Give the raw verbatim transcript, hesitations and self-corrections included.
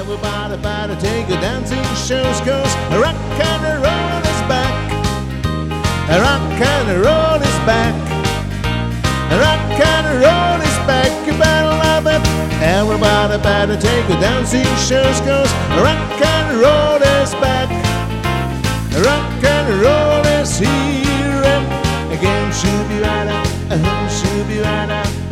Everybody better take a dancing shows, cause rock and roll is back. Rock and roll is back. Rock and roll is back. You better love it. Everybody better take a dancing shows, cause rock and roll is back. Rock and roll is here again. Should be right up, should be right up.